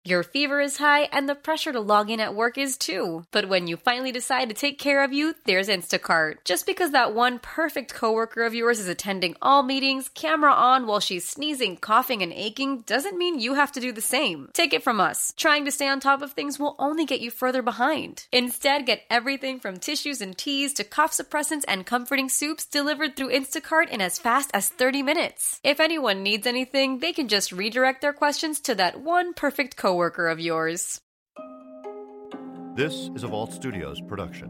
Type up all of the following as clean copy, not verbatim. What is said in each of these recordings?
Your fever is high, and the pressure to log in at work is too. But when you finally decide to take care of you, there's Instacart. Just because that one perfect coworker of yours is attending all meetings, camera on while she's sneezing, coughing, and aching, doesn't mean you have to do the same. Take it from us. Trying to stay on top of things will only get you further behind. Instead, get everything from tissues and teas to cough suppressants and comforting soups delivered through Instacart in as fast as 30 minutes. If anyone needs anything, they can just redirect their questions to that one perfect coworker of yours. This is a Vault Studios production.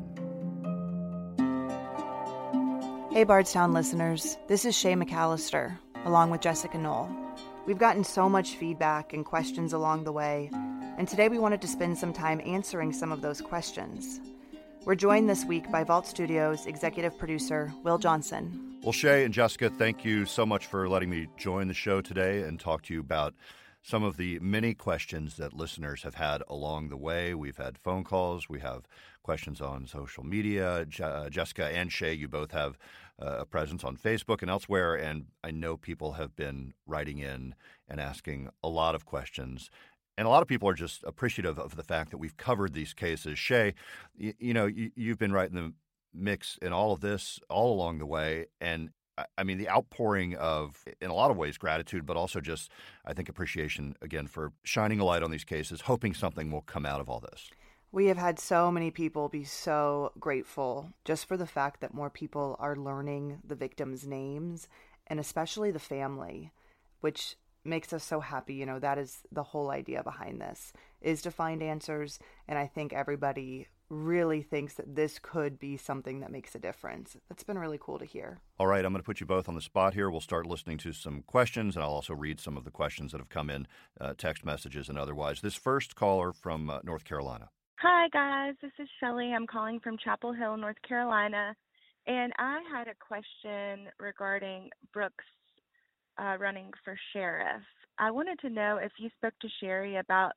Hey Bardstown listeners, this is Shay McAllister, along with Jessica Knoll. We've gotten so much feedback and questions along the way, and today we wanted to spend some time answering some of those questions. We're joined this week by Vault Studios executive producer Will Johnson. Well, Shay and Jessica, thank you so much for letting me join the show today and talk to you about some of the many questions that listeners have had along the way. We've had phone calls. We have questions on social media. Jessica and Shay, you both have a presence on Facebook and elsewhere, and I know people have been writing in and asking a lot of questions. And a lot of people are just appreciative of the fact that we've covered these cases. Shay, you've been right in the mix in all of this all along the way. And I mean, the outpouring of, in a lot of ways, gratitude, but also just, I think, appreciation, again, for shining a light on these cases, hoping something will come out of all this. We have had so many people be so grateful just for the fact that more people are learning the victims' names, and especially the family, which makes us so happy. You know, that is the whole idea behind this, is to find answers. And I think everybody really thinks that this could be something that makes a difference. It's been really cool to hear. All right, I'm going to put you both on the spot here. We'll start listening to some questions, and I'll also read some of the questions that have come in, text messages and otherwise. This first caller from North Carolina. Hi, guys. This is Shelly. I'm calling from Chapel Hill, North Carolina. And I had a question regarding Brooks running for sheriff. I wanted to know if you spoke to Sherry about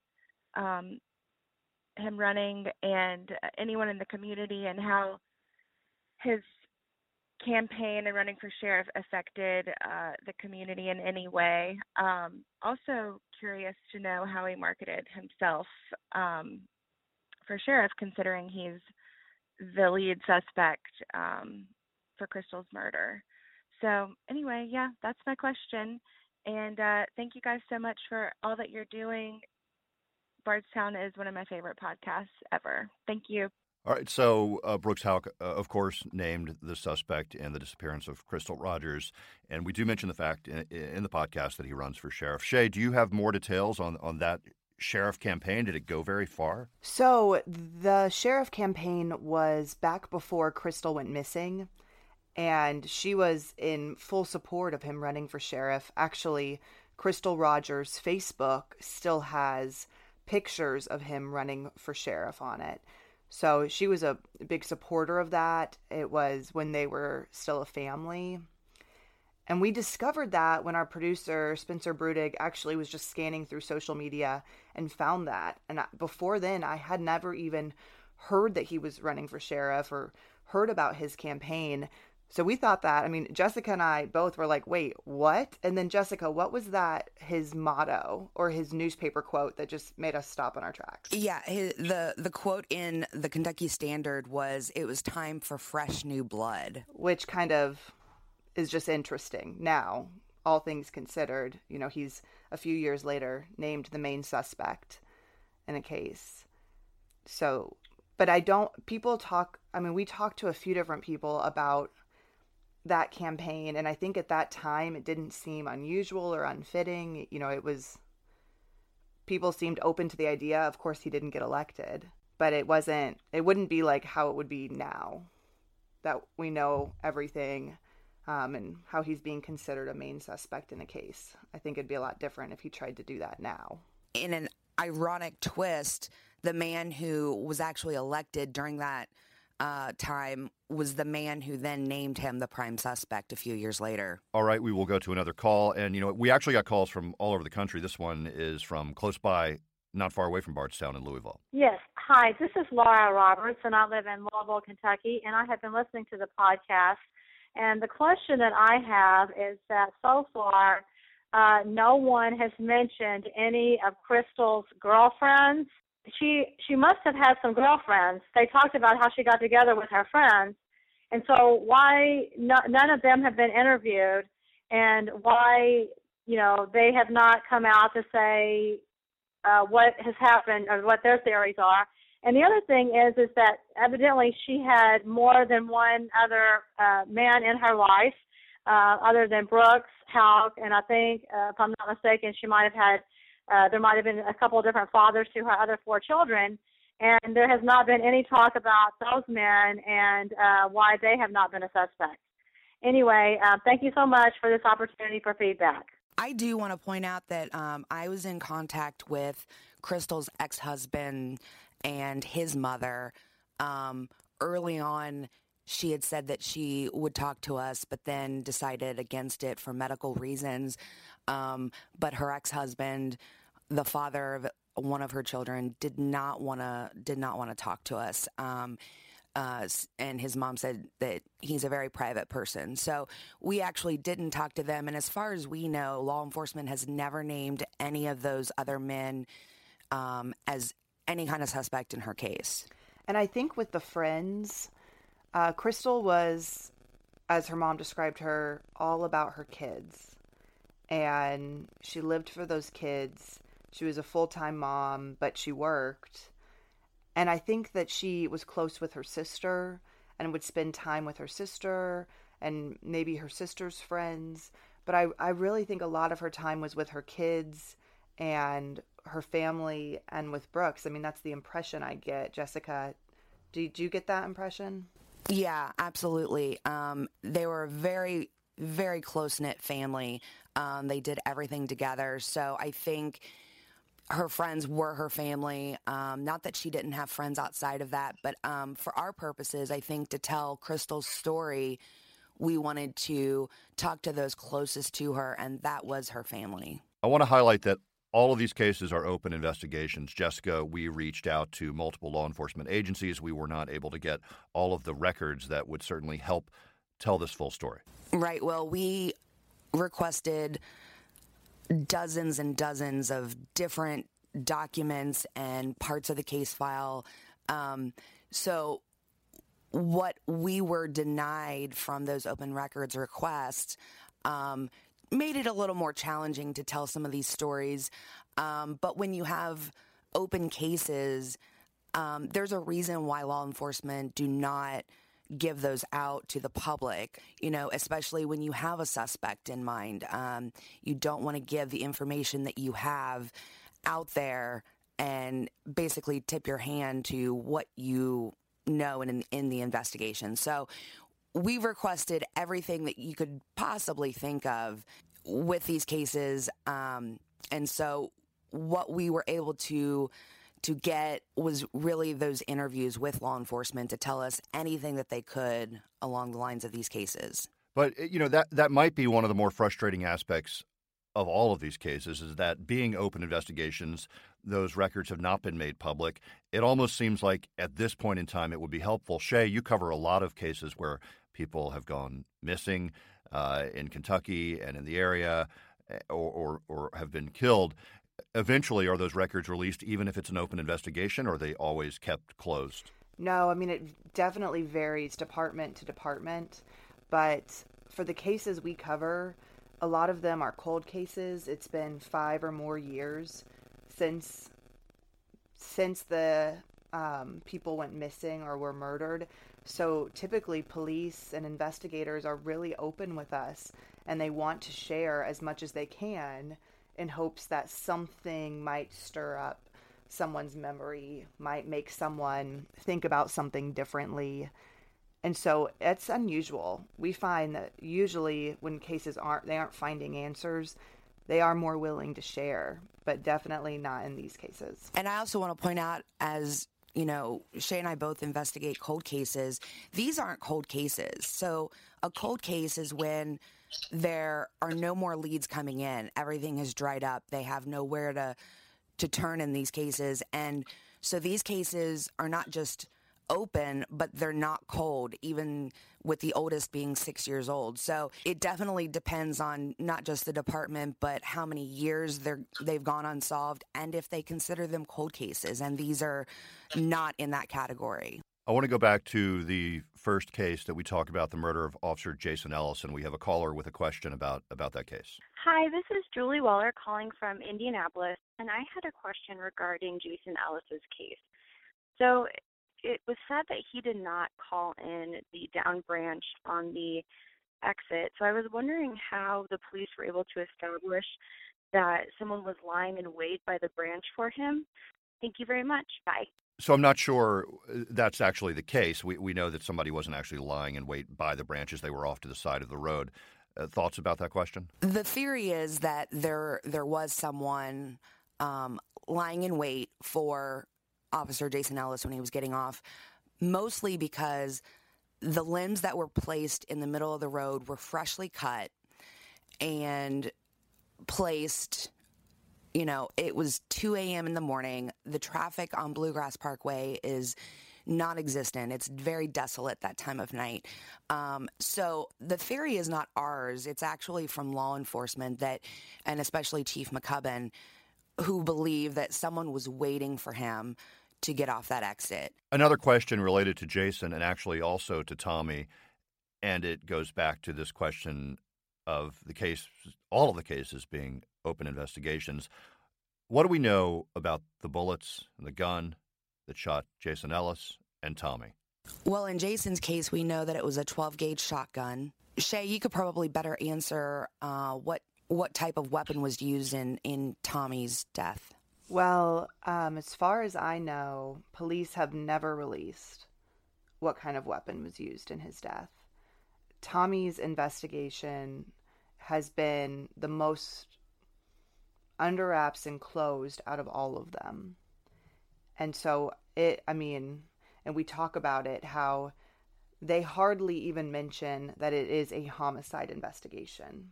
him running and anyone in the community and how his campaign and running for sheriff affected the community in any way. Also curious to know how he marketed himself for sheriff, considering he's the lead suspect for Crystal's murder. So anyway, yeah, that's my question. And thank you guys so much for all that you're doing. Bardstown is one of my favorite podcasts ever. Thank you. All right, so Brooks Houck, of course, named the suspect in the disappearance of Crystal Rogers. And we do mention the fact in the podcast that he runs for sheriff. Shay, do you have more details on that sheriff campaign? Did it go very far? So the sheriff campaign was back before Crystal went missing, and she was in full support of him running for sheriff. Actually, Crystal Rogers' Facebook still has pictures of him running for sheriff on it. So she was a big supporter of that. It was when they were still a family. And we discovered that when our producer, Spencer Brudig, actually was just scanning through social media and found that. And before then, I had never even heard that he was running for sheriff or heard about his campaign. So we thought that, I mean, Jessica and I both were like, wait, what? And then Jessica, what was that, his motto or his newspaper quote that just made us stop in our tracks? Yeah, the quote in the Kentucky Standard was, "It was time for fresh new blood." Which kind of is just interesting. Now, all things considered, you know, he's a few years later named the main suspect in a case. So, but we talked to a few different people about that campaign, and I think at that time it didn't seem unusual or unfitting. You know, people seemed open to the idea. Of course, he didn't get elected, but it wouldn't be like how it would be now that we know everything and how he's being considered a main suspect in a case. I think it'd be a lot different if he tried to do that now. In an ironic twist, the man who was actually elected during that time was the man who then named him the prime suspect a few years later. All right, we will go to another call. And, you know, we actually got calls from all over the country. This one is from close by, not far away from Bardstown in Louisville. Yes. Hi, this is Laura Roberts, and I live in Louisville, Kentucky, and I have been listening to the podcast. And the question that I have is that so far, no one has mentioned any of Crystal's girlfriends. She must have had some girlfriends. They talked about how she got together with her friends, and so why none of them have been interviewed, and why they have not come out to say what has happened or what their theories are. And the other thing is that evidently she had more than one other man in her life, other than Brooks, Houck, and I think, if I'm not mistaken, she might have had, there might have been a couple of different fathers to her other 4 children, and there has not been any talk about those men and why they have not been a suspect. Anyway, thank you so much for this opportunity for feedback. I do want to point out that I was in contact with Crystal's ex-husband and his mother. Early on, she had said that she would talk to us, but then decided against it for medical reasons. But her ex-husband, the father of one of her children, did not want to talk to us. And his mom said that he's a very private person. So we actually didn't talk to them. And as far as we know, law enforcement has never named any of those other men as any kind of suspect in her case. And I think with the friends, Crystal was, as her mom described her, all about her kids. And she lived for those kids. She was a full-time mom, but she worked. And I think that she was close with her sister and would spend time with her sister and maybe her sister's friends. But I really think a lot of her time was with her kids and her family and with Brooks. I mean, that's the impression I get. Jessica, did you get that impression? Yeah, absolutely. They were a very, very close-knit family. They did everything together. So I think her friends were her family. Not that she didn't have friends outside of that, but for our purposes, I think to tell Crystal's story, we wanted to talk to those closest to her, and that was her family. I want to highlight that all of these cases are open investigations. Jessica, we reached out to multiple law enforcement agencies. We were not able to get all of the records that would certainly help tell this full story. Right. Well, we requested dozens and dozens of different documents and parts of the case file. So what we were denied from those open records requests made it a little more challenging to tell some of these stories. But when you have open cases, there's a reason why law enforcement do not give those out to the public, especially when you have a suspect in mind. You don't want to give the information that you have out there and basically tip your hand to what you know in the investigation. So we've requested everything that you could possibly think of with these cases. And so what we were able to get was really those interviews with law enforcement to tell us anything that they could along the lines of these cases. But, that might be one of the more frustrating aspects of all of these cases is that being open investigations, those records have not been made public. It almost seems like at this point in time it would be helpful. Shay, you cover a lot of cases where people have gone missing in Kentucky and in the area or have been killed. Eventually, are those records released even if it's an open investigation, or are they always kept closed? No, I mean, it definitely varies department to department. But for the cases we cover, a lot of them are cold cases. It's been 5 or more years since the people went missing or were murdered. So typically police and investigators are really open with us, and they want to share as much as they can in hopes that something might stir up someone's memory, might make someone think about something differently. And so it's unusual. We find that usually when cases aren't finding answers, they are more willing to share, but definitely not in these cases. And I also want to point out, as Shay and I both investigate cold cases. These aren't cold cases. So a cold case is when there are no more leads coming in. Everything has dried up. They have nowhere to turn in these cases. And so these cases are not just open, but they're not cold, even with the oldest being 6 years old. So it definitely depends on not just the department, but how many years they've gone unsolved and if they consider them cold cases. And these are not in that category. I want to go back to the first case that we talked about, the murder of Officer Jason Ellis, and we have a caller with a question about that case. Hi, this is Julie Weller calling from Indianapolis, and I had a question regarding Jason Ellis's case. So it was said that he did not call in the down branch on the exit. So I was wondering how the police were able to establish that someone was lying in wait by the branch for him. Thank you very much. Bye. So I'm not sure that's actually the case. We know that somebody wasn't actually lying in wait by the branches. They were off to the side of the road. Thoughts about that question? The theory is that there was someone lying in wait for Officer Jason Ellis when he was getting off, mostly because the limbs that were placed in the middle of the road were freshly cut and placed. You know, it was 2 a.m. in the morning. The traffic on Bluegrass Parkway is non-existent. It's very desolate that time of night. So the theory is not ours. It's actually from law enforcement and especially Chief McCubbin, who believe that someone was waiting for him to get off that exit. Another question related to Jason and actually also to Tommy, and it goes back to this question of the case, all of the cases being open investigations. What do we know about the bullets and the gun that shot Jason Ellis and Tommy? Well, in Jason's case, we know that it was a 12-gauge shotgun. Shay, you could probably better answer what type of weapon was used in Tommy's death. Well, as far as I know, police have never released what kind of weapon was used in his death. Tommy's investigation has been the most under wraps and closed out of all of them. And so and we talk about it, how they hardly even mention that it is a homicide investigation.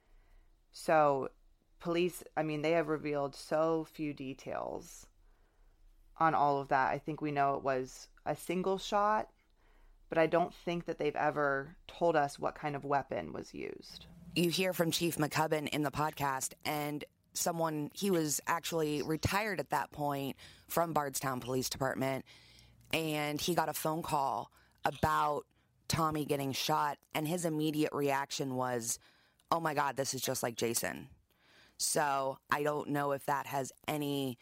So police, they have revealed so few details on all of that. I think we know it was a single shot, but I don't think that they've ever told us what kind of weapon was used. You hear from Chief McCubbin in the podcast, and he was actually retired at that point from Bardstown Police Department, and he got a phone call about Tommy getting shot, and his immediate reaction was, oh my God, this is just like Jason. So I don't know if that has any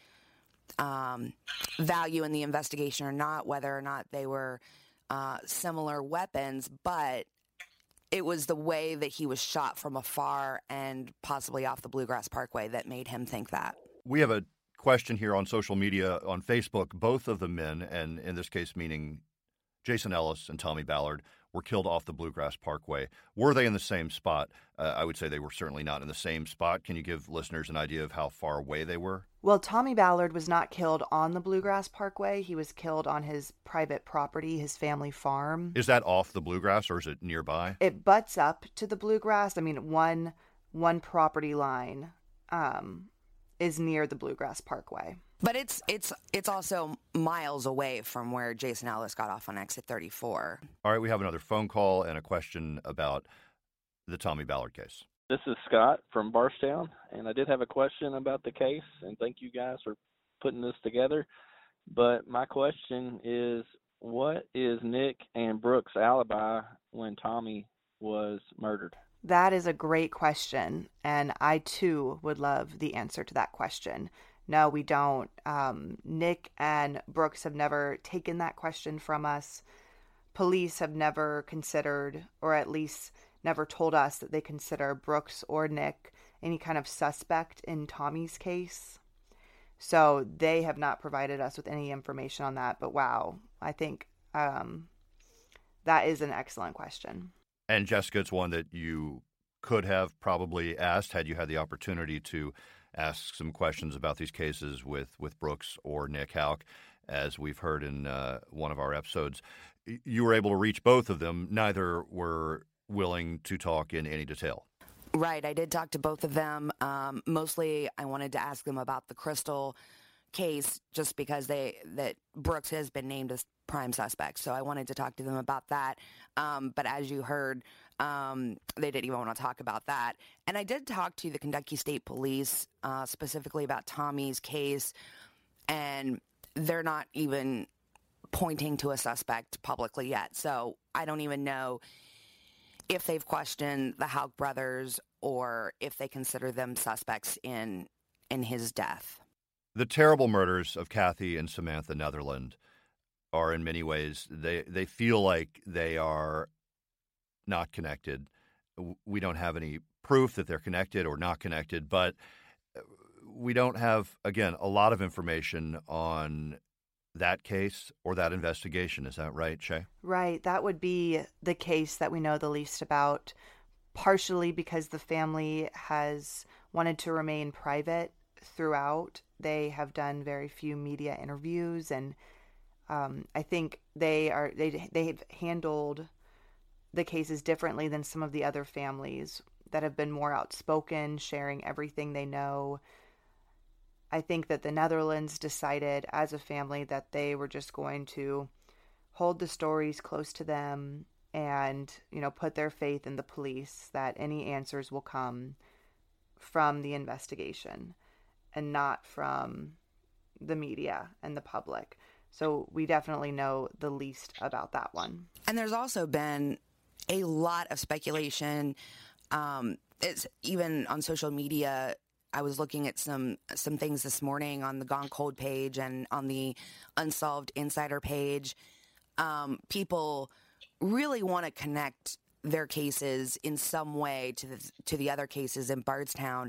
value in the investigation or not, whether or not they were similar weapons, but it was the way that he was shot from afar and possibly off the Bluegrass Parkway that made him think that. We have a question here on social media, on Facebook. Both of the men, and in this case meaning Jason Ellis and Tommy Ballard, were killed off the Bluegrass Parkway. Were they in the same spot? I would say they were certainly not in the same spot. Can you give listeners an idea of how far away they were? Well, Tommy Ballard was not killed on the Bluegrass Parkway. He was killed on his private property, his family farm. Is that off the Bluegrass or is it nearby? It butts up to the Bluegrass. One property line is near the Bluegrass Parkway. But it's also miles away from where Jason Ellis got off on exit 34. All right, we have another phone call and a question about the Tommy Ballard case. This is Scott from Bardstown, and I did have a question about the case, and thank you guys for putting this together. But my question is, what is Nick and Brooks' alibi when Tommy was murdered? That is a great question, and I too would love the answer to that question. No, we don't. Nick and Brooks have never taken that question from us. Police have never considered, or at least never told us that they consider Brooks or Nick any kind of suspect in Tommy's case. So they have not provided us with any information on that. But wow, I think that is an excellent question. And Jessica, it's one that you could have probably asked had you had the opportunity to ask some questions about these cases with Brooks or Nick Houck, as we've heard in one of our episodes. You were able to reach both of them. Neither were willing to talk in any detail. Right. I did talk to both of them. Mostly I wanted to ask them about the Crystal case just because that Brooks has been named as prime suspect. So I wanted to talk to them about that. But as you heard, they didn't even want to talk about that. And I did talk to the Kentucky State Police specifically about Tommy's case, and they're not even pointing to a suspect publicly yet. So I don't even know if they've questioned the Houck brothers or if they consider them suspects in his death. The terrible murders of Kathy and Samantha Netherland are in many ways, they feel like they are not connected. We don't have any proof that they're connected or not connected, but we don't have, again, a lot of information on that case or that investigation. Is that right, Shay? Right. That would be the case that we know the least about, partially because the family has wanted to remain private throughout. They have done very few media interviews, and I think they've handled the cases differently than some of the other families that have been more outspoken, sharing everything they know. I think that the Netherlands decided as a family that they were just going to hold the stories close to them and, put their faith in the police, that any answers will come from the investigation and not from the media and the public. So we definitely know the least about that one. And there's also been a lot of speculation. It's even on social media. I was looking at some things this morning on the Gone Cold page and on the Unsolved Insider page. People really want to connect their cases in some way to the other cases in Bardstown.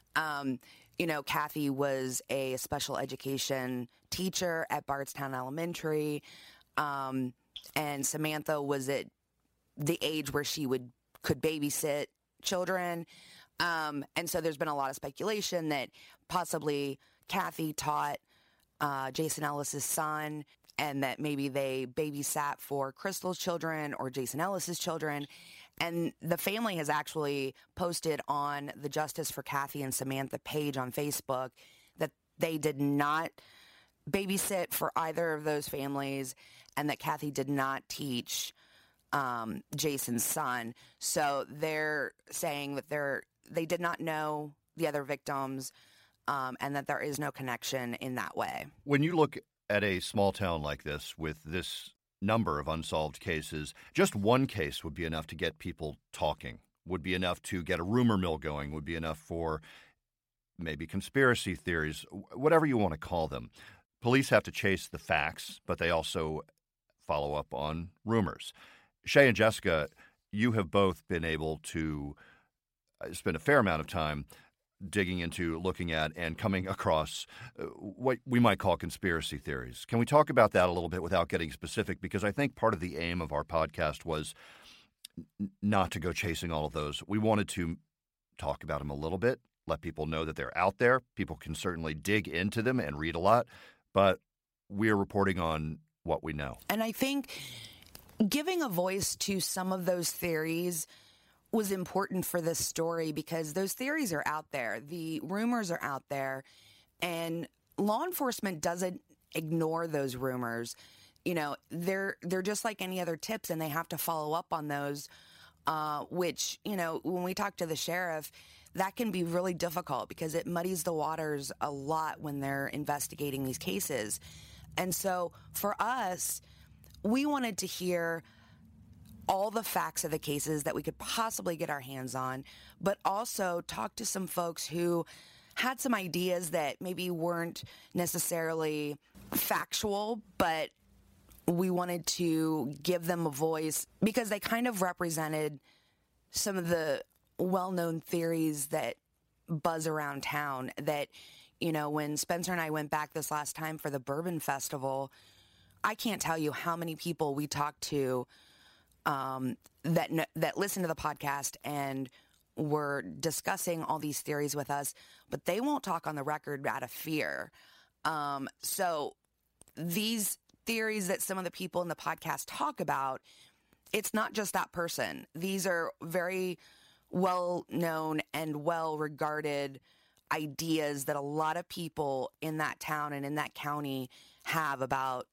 Kathy was a special education teacher at Bardstown Elementary, and Samantha was at the age where she could babysit children. And so there's been a lot of speculation that possibly Kathy taught Jason Ellis's son, and that maybe they babysat for Crystal's children or Jason Ellis's children. And the family has actually posted on the Justice for Kathy and Samantha page on Facebook that they did not babysit for either of those families, and that Kathy did not teach Jason's son. So they're saying that they did not know the other victims, and that there is no connection in that way. When you look at a small town like this with this number of unsolved cases, just one case would be enough to get people talking, would be enough to get a rumor mill going, would be enough for maybe conspiracy theories, whatever you want to call them. Police have to chase the facts, but they also follow up on rumors. Shay and Jessica, you have both been able to spend a fair amount of time digging into, looking at, and coming across what we might call conspiracy theories. Can we talk about that a little bit without getting specific? Because I think part of the aim of our podcast was not to go chasing all of those. We wanted to talk about them a little bit, let people know that they're out there. People can certainly dig into them and read a lot, but we're reporting on what we know. And I think giving a voice to some of those theories was important for this story because those theories are out there. The rumors are out there, and law enforcement doesn't ignore those rumors. They're just like any other tips, and they have to follow up on those, which, when we talk to the sheriff, that can be really difficult because it muddies the waters a lot when they're investigating these cases. And so for us, we wanted to hear all the facts of the cases that we could possibly get our hands on, but also talk to some folks who had some ideas that maybe weren't necessarily factual, but we wanted to give them a voice because they kind of represented some of the well-known theories that buzz around town that, when Spencer and I went back this last time for the Bourbon Festival, I can't tell you how many people we talked to that listened to the podcast and were discussing all these theories with us, but they won't talk on the record out of fear. So these theories that some of the people in the podcast talk about, it's not just that person. These are very well-known and well-regarded ideas that a lot of people in that town and in that county have about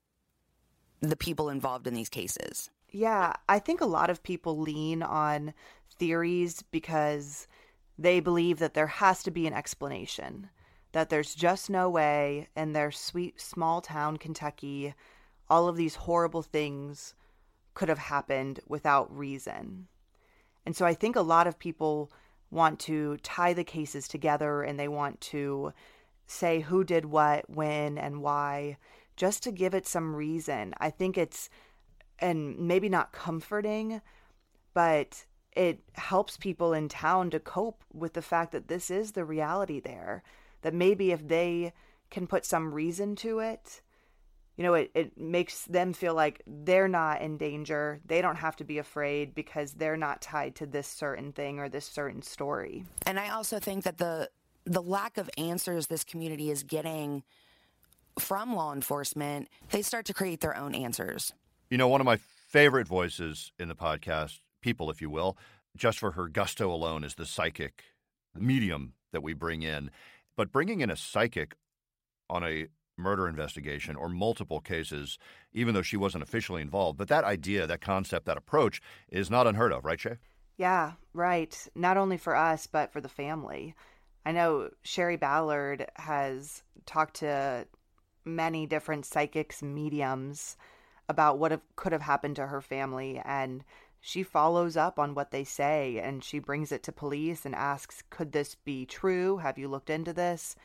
the people involved in these cases. Yeah, I think a lot of people lean on theories because they believe that there has to be an explanation, that there's just no way in their sweet small town Kentucky all of these horrible things could have happened without reason. And so I think a lot of people want to tie the cases together, and they want to say who did what, when, and why, just to give it some reason. I think it's, and maybe not comforting, but it helps people in town to cope with the fact that this is the reality there. That maybe if they can put some reason to it, you know, it makes them feel like they're not in danger. They don't have to be afraid because they're not tied to this certain thing or this certain story. And I also think that the lack of answers this community is getting from law enforcement, they start to create their own answers. You know, one of my favorite voices in the podcast, people, if you will, just for her gusto alone, is the psychic medium that we bring in. But bringing in a psychic on a murder investigation or multiple cases, even though she wasn't officially involved, but that idea, that concept, that approach is not unheard of, right, Shay? Yeah, right. Not only for us, but for the family. I know Sherry Ballard has talked to many different psychics, mediums about what could have happened to her family, and she follows up on what they say, and she brings it to police and asks, could this be true? Have you looked into this?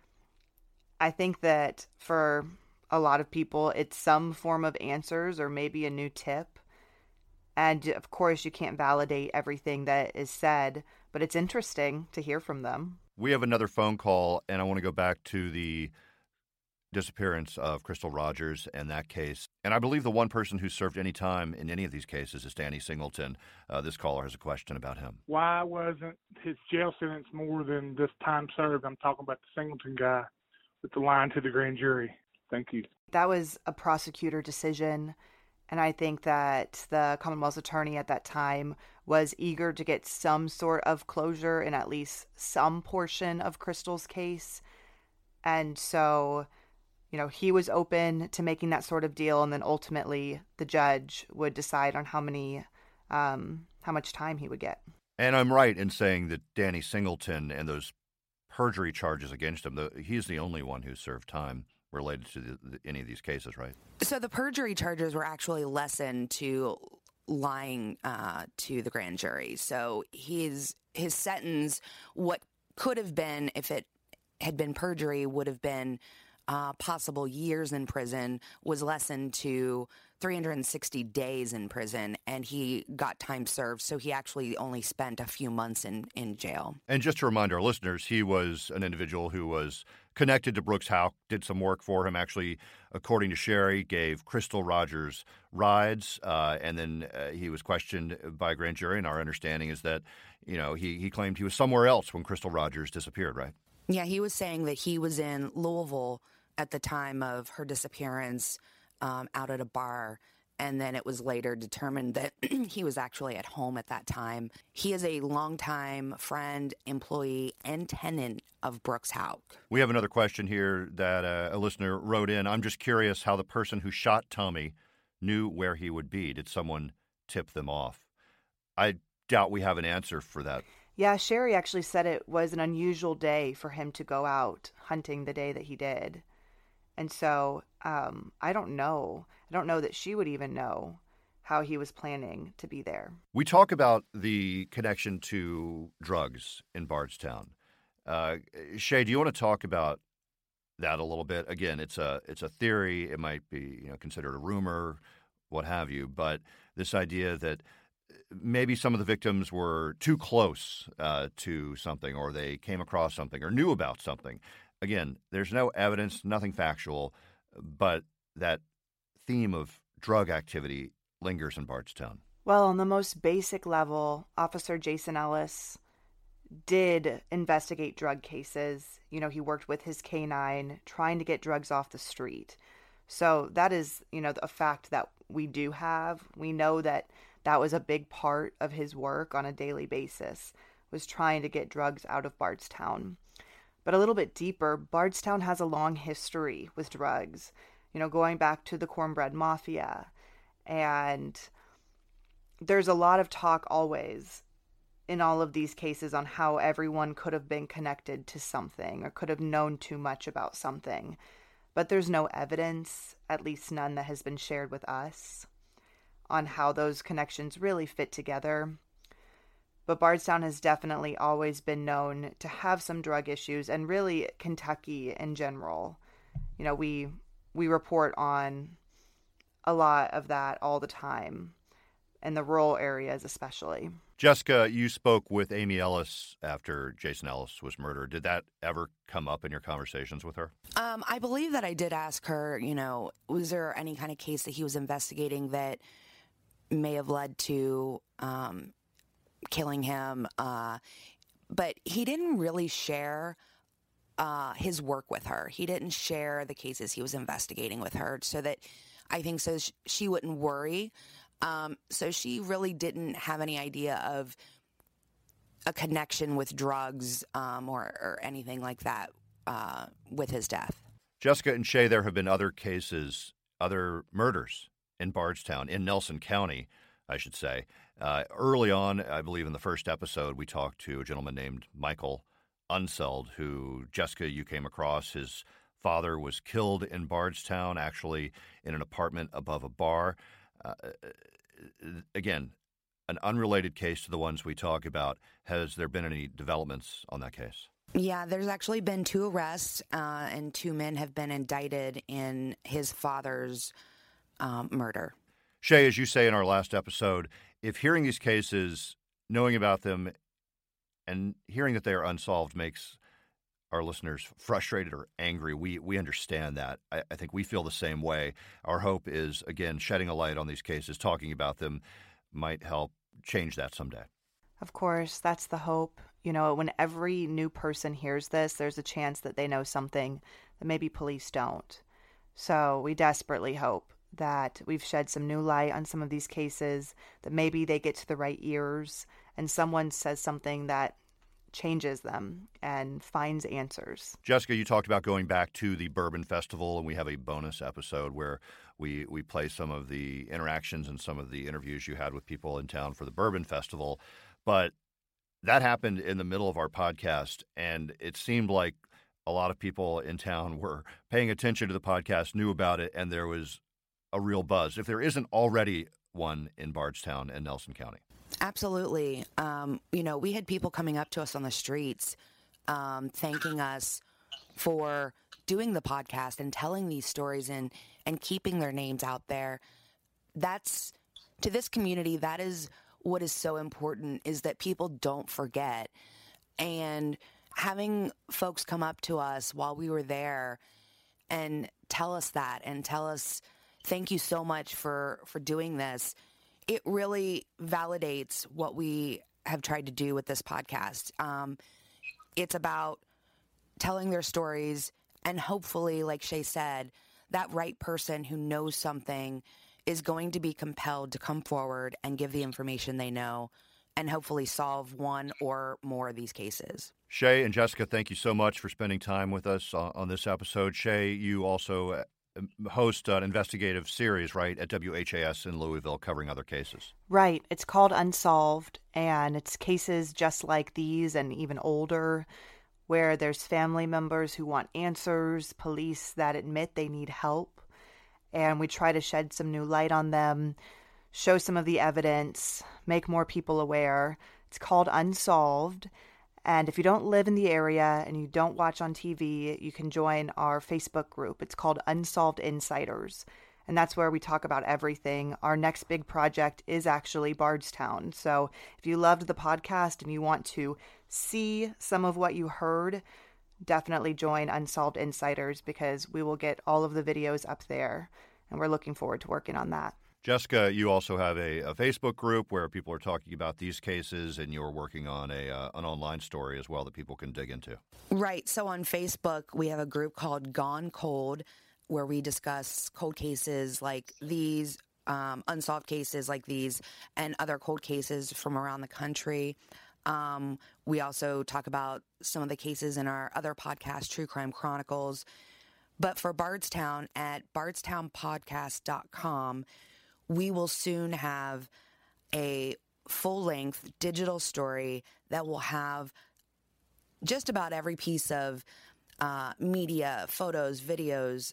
I think that for a lot of people, it's some form of answers or maybe a new tip. And of course, you can't validate everything that is said, but it's interesting to hear from them. We have another phone call, and I want to go back to the disappearance of Crystal Rogers and that case. And I believe the one person who served any time in any of these cases is Danny Singleton. This caller has a question about him. Why wasn't his jail sentence more than this time served? I'm talking about the Singleton guy with the line to the grand jury. Thank you. That was a prosecutor decision. And I think that the Commonwealth's attorney at that time was eager to get some sort of closure in at least some portion of Crystal's case. And so, you know, he was open to making that sort of deal. And then ultimately the judge would decide on how much time he would get. And I'm right in saying that Danny Singleton and those perjury charges against him, he's the only one who served time related to any of these cases, right? So the perjury charges were actually lessened to lying to the grand jury. So his sentence, what could have been, if it had been perjury, would have been possible years in prison, was lessened to 360 days in prison, and he got time served. So he actually only spent a few months in jail. And just to remind our listeners, he was an individual who was connected to Brooks Houck, did some work for him, actually, according to Sherry, gave Crystal Rogers rides, and then he was questioned by a grand jury, and our understanding is that, you know, he claimed he was somewhere else when Crystal Rogers disappeared, right? Yeah, he was saying that he was in Louisville at the time of her disappearance, out at a bar, and then it was later determined that he was actually at home at that time. He is a longtime friend, employee, and tenant of Brooks Houck. We have another question here that a listener wrote in. I'm just curious how the person who shot Tommy knew where he would be. Did someone tip them off? I doubt we have an answer for that. Yeah, Sherry actually said it was an unusual day for him to go out hunting the day that he did. And so I don't know. I don't know that she would even know how he was planning to be there. We talk about the connection to drugs in Bardstown. Shay, do you want to talk about that a little bit? Again, it's a theory. It might be, you know, considered a rumor, what have you. But this idea that maybe some of the victims were too close to something, or they came across something or knew about something. Again, there's no evidence, nothing factual, but that theme of drug activity lingers in Bardstown. Well, on the most basic level, Officer Jason Ellis did investigate drug cases. You know, he worked with his K-9 trying to get drugs off the street. So that is, you know, a fact that we do have. We know that that was a big part of his work on a daily basis, was trying to get drugs out of Bardstown. But a little bit deeper, Bardstown has a long history with drugs, going back to the Cornbread Mafia. And there's a lot of talk always in all of these cases on how everyone could have been connected to something or could have known too much about something. But there's no evidence, at least none that has been shared with us, on how those connections really fit together. But Bardstown has definitely always been known to have some drug issues, and really Kentucky in general. We report on a lot of that all the time, in the rural areas especially. Jessica, you spoke with Amy Ellis after Jason Ellis was murdered. Did that ever come up in your conversations with her? I believe that I did ask her, was there any kind of case that he was investigating that may have led to killing him? But he didn't really share his work with her. He didn't share the cases he was investigating with her, so that I think so she wouldn't worry. So she really didn't have any idea of a connection with drugs or anything like that with his death. Jessica and Shay, there have been other cases, other murders in Bardstown, in Nelson County, I should say. Early on, I believe in the first episode, we talked to a gentleman named Michael Unseld, who, Jessica, you came across. His father was killed in Bardstown, actually in an apartment above a bar. Again, an unrelated case to the ones we talk about. Has there been any developments on that case? Yeah, there's actually been 2 arrests, and 2 men have been indicted in his father's murder. Shay, as you say in our last episode, if hearing these cases, knowing about them, and hearing that they are unsolved makes our listeners frustrated or angry, we understand that. I think we feel the same way. Our hope is, again, shedding a light on these cases, talking about them might help change that someday. Of course, that's the hope. When every new person hears this, there's a chance that they know something that maybe police don't. So we desperately hope that we've shed some new light on some of these cases, that maybe they get to the right ears and someone says something that changes them and finds answers. Jessica, you talked about going back to the Bourbon Festival, and we have a bonus episode where we play some of the interactions and some of the interviews you had with people in town for the Bourbon Festival. But that happened in the middle of our podcast, and it seemed like a lot of people in town were paying attention to the podcast, knew about it, and there was a real buzz, if there isn't already one in Bardstown and Nelson County. Absolutely. We had people coming up to us on the streets thanking us for doing the podcast and telling these stories and keeping their names out there. That's, to this community, that is what is so important, is that people don't forget. And having folks come up to us while we were there and tell us that and tell us, thank you so much for doing this, it really validates what we have tried to do with this podcast. It's about telling their stories, and hopefully, like Shay said, that right person who knows something is going to be compelled to come forward and give the information they know and hopefully solve one or more of these cases. Shay and Jessica, thank you so much for spending time with us on this episode. Shay, you also host an investigative series, right, at WHAS in Louisville, covering other cases. Right. It's called Unsolved, and it's cases just like these and even older, where there's family members who want answers, police that admit they need help, and we try to shed some new light on them, show some of the evidence, make more people aware. It's called Unsolved. And if you don't live in the area and you don't watch on TV, you can join our Facebook group. It's called Unsolved Insiders. And that's where we talk about everything. Our next big project is actually Bardstown. So if you loved the podcast and you want to see some of what you heard, definitely join Unsolved Insiders, because we will get all of the videos up there. And we're looking forward to working on that. Jessica, you also have a Facebook group where people are talking about these cases, and you're working on an online story as well that people can dig into. Right. So on Facebook, we have a group called Gone Cold, where we discuss cold cases like these, unsolved cases like these, and other cold cases from around the country. We also talk about some of the cases in our other podcast, True Crime Chronicles. But for Bardstown, at bardstownpodcast.com, we will soon have a full-length digital story that will have just about every piece of media, photos, videos,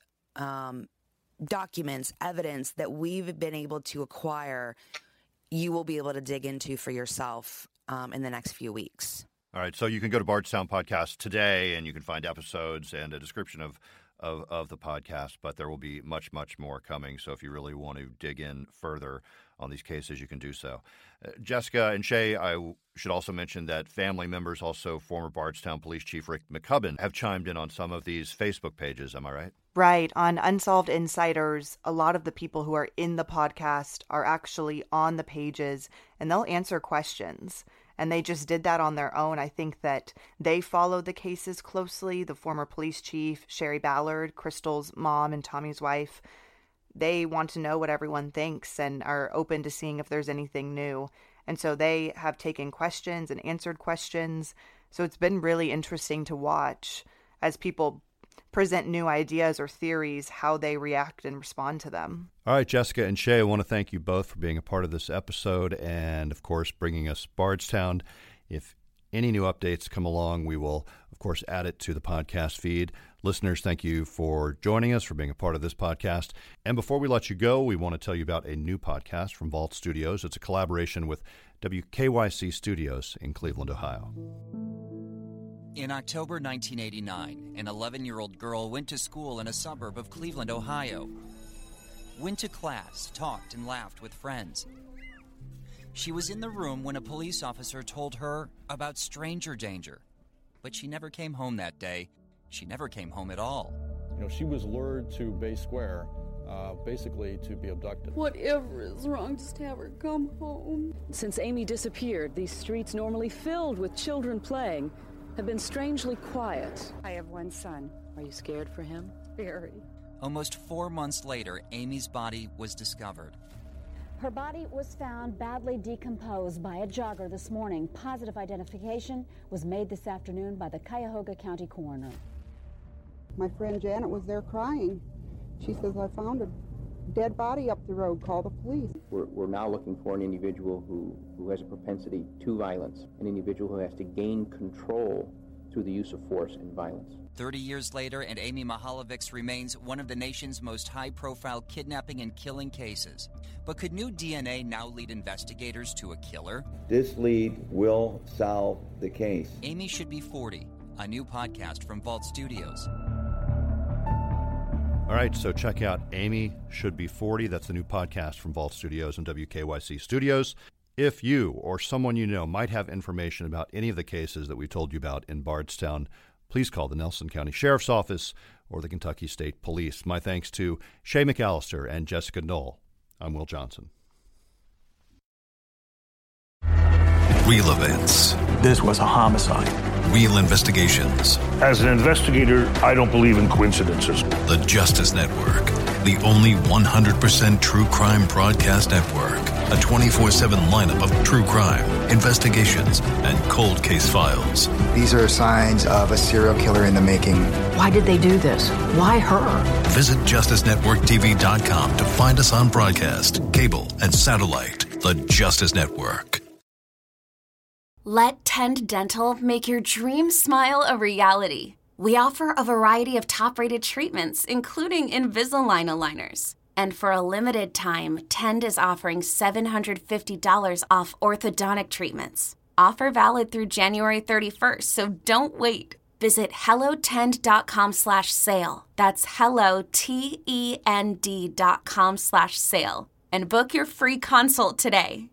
documents, evidence that we've been able to acquire. You will be able to dig into for yourself in the next few weeks. All right, so you can go to Bardstown Podcast today, and you can find episodes and a description of the podcast, but there will be much, much more coming. So if you really want to dig in further on these cases, you can do so. Jessica and Shay, I should also mention that family members, also former Bardstown Police Chief Rick McCubbin, have chimed in on some of these Facebook pages. Am I right? Right. On Unsolved Insiders, a lot of the people who are in the podcast are actually on the pages, and they'll answer questions. And they just did that on their own. I think that they followed the cases closely. The former police chief, Sherry Ballard, Crystal's mom and Tommy's wife, they want to know what everyone thinks and are open to seeing if there's anything new. And so they have taken questions and answered questions. So it's been really interesting to watch as people present new ideas or theories, how they react and respond to them. All right, Jessica and Shay, I want to thank you both for being a part of this episode and, of course, bringing us Bardstown. If any new updates come along, we will, of course, add it to the podcast feed. Listeners, thank you for joining us, for being a part of this podcast. And before we let you go, we want to tell you about a new podcast from Vault Studios. It's a collaboration with WKYC Studios in Cleveland, Ohio. In October 1989, an 11-year-old girl went to school in a suburb of Cleveland, Ohio. Went to class, talked and laughed with friends. She was in the room when a police officer told her about stranger danger. But she never came home that day. She never came home at all. She was lured to Bay Square, basically to be abducted. Whatever is wrong, just have her come home. Since Amy disappeared, these streets normally filled with children playing have been strangely quiet. I have one son. Are you scared for him? Very. Almost 4 months later, Amy's body was discovered. Her body was found badly decomposed by a jogger this morning. Positive identification was made this afternoon by the Cuyahoga County coroner. My friend Janet was there crying. She says, I found a dead body up the road, call the police. We're now looking for an individual who has a propensity to violence, an individual who has to gain control through the use of force and violence. 30 years later, and Amy Mihaljevic remains one of the nation's most high-profile kidnapping and killing cases. But could new DNA now lead investigators to a killer? This lead will solve the case. Amy Should Be 40, a new podcast from Vault Studios. All right, so check out Amy Should Be 40. That's the new podcast from Vault Studios and WKYC Studios. If you or someone you know might have information about any of the cases that we told you about in Bardstown, please call the Nelson County Sheriff's Office or the Kentucky State Police. My thanks to Shay McAllister and Jessica Knoll. I'm Will Johnson. Real events. This was a homicide. Real investigations. As an investigator, I don't believe in coincidences. The Justice Network, the only 100% true crime broadcast network. A 24/7 lineup of true crime, investigations, and cold case files. These are signs of a serial killer in the making. Why did they do this? Why her? Visit JusticeNetworkTV.com to find us on broadcast, cable, and satellite. The Justice Network. Let Tend Dental make your dream smile a reality. We offer a variety of top-rated treatments, including Invisalign aligners. And for a limited time, Tend is offering $750 off orthodontic treatments. Offer valid through January 31st, so don't wait. Visit hellotend.com/sale. That's hellotend.com/sale. And book your free consult today.